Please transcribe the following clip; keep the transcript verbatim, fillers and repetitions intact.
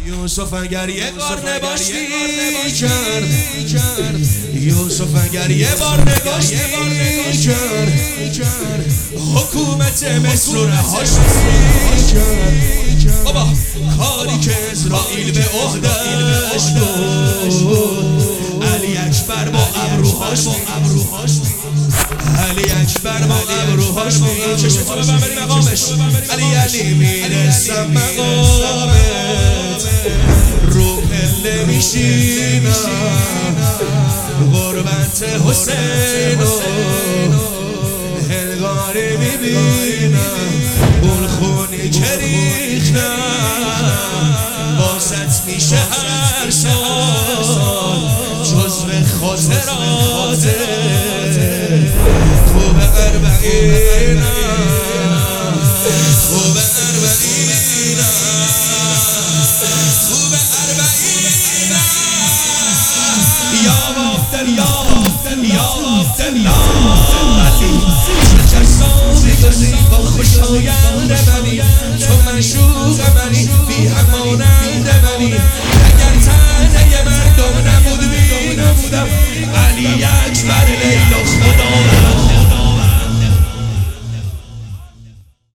یوسف اگر یه بار نگاشتی کرد، یوسف اگر یه بار نگاشتی کرد، حکومت مصر رو رهاش کرد. بابا کاری که اسرائیل به عهده‌اش بود، علی اکبر با ابروهاش علی اکبر با ابروهاش می چشتو ببن بری مقامش. علی علی میرسم مقامت، رو پله میشینم غربت حسین و هنگاری میبینم اون خونی که ریختم باست میشه هر سال جزو خاطراته. خوب اربعینم خوب اربعینم خوب اربعینم یا عبدالله یا عبدالله علی چه جسامی گذی با خوشایند منی، تو مشوق منی بی همانند منی. اگر تنه مردم نبود می نبودم علی اکبر لیلا خدا